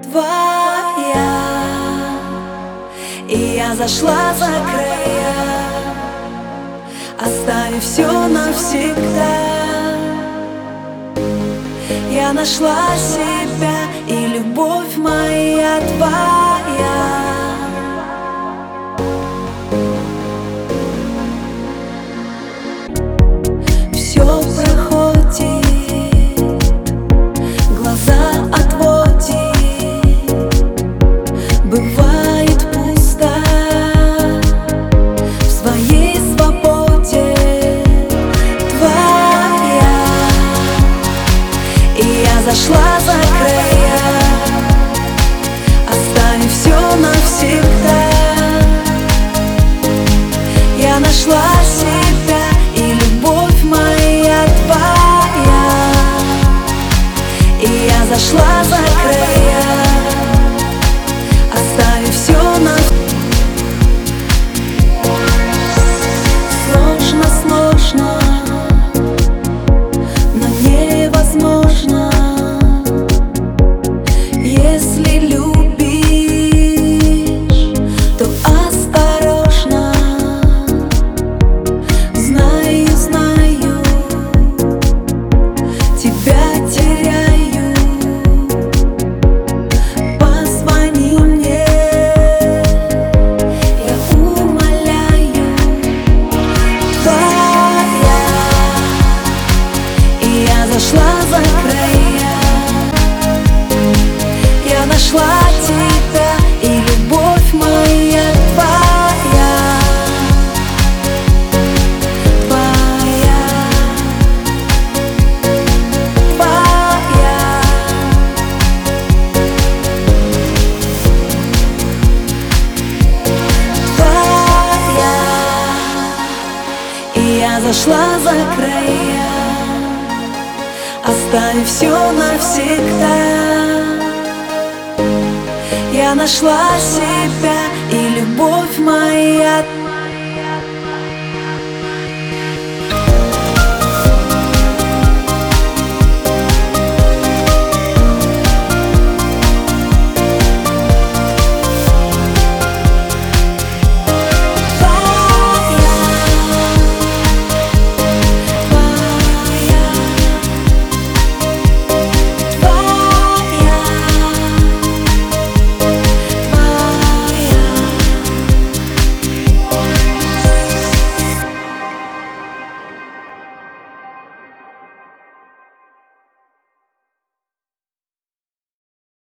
твоя, и я зашла за края, оставив все навсегда. Я нашла себя, и любовь моя твоя. Все проходит, глаза отводит, бывает пусто в своей свободе твоя, и я зашла за края, оставив все навсегда. Я нашла себя, и любовь моя твоя, и я зашла за края, оставив все навсегда. Сложно, сложно, но невозможно, если любишь, то осторожно. Знаю, знаю, тебя теряю. Позвони мне, я умоляю. Твоя, и я зашла за края. Я нашла тебя, и любовь моя твоя. Твоя, твоя. Твоя, и я зашла за края, оставив все навсегда. Я нашла себя, и любовь моя